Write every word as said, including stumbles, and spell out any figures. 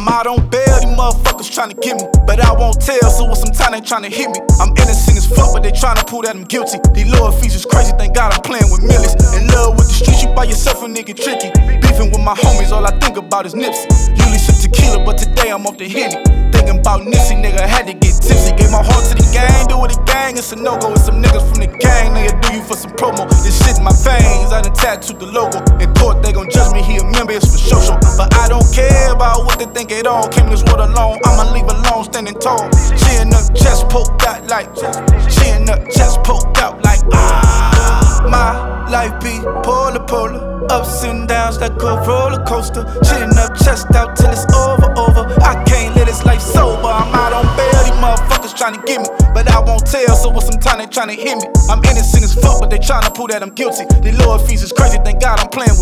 I'm out on bail, these motherfuckers tryna get me, but I won't tell, so with some time they tryna hit me. I'm innocent as fuck, but they tryna prove that I'm guilty. These lower fees is crazy, thank God I'm playing with millions. In love with the streets, you by yourself a nigga tricky. Beefing with my homies, all I think about is Nipsey. Usually some tequila, but today I'm off the Henny. Thinking about Nipsey, nigga, had to get tipsy. Gave my heart to the gang, do it a gang, it's a no-go. It's some niggas from the gang, nigga, do you for some promo. This shit in my veins, I done tattooed the logo. In court, they gon' judge me, he a member, it's for show show. But I don't care about what they think at all. Came this world alone, I'ma leave alone, standing tall. Chin up, chest poked out like, chin up, chest poked out like, ah. My life be polar polar, ups and downs like a roller coaster. Chin up, chest out till it's over, over. I can't live this life sober. I'm out on bail, these motherfuckers tryna get me, but I won't tell, so with some time they tryna hit me. I'm innocent as fuck, but they tryna prove that I'm guilty. These lower fees is crazy, thank God I'm playing with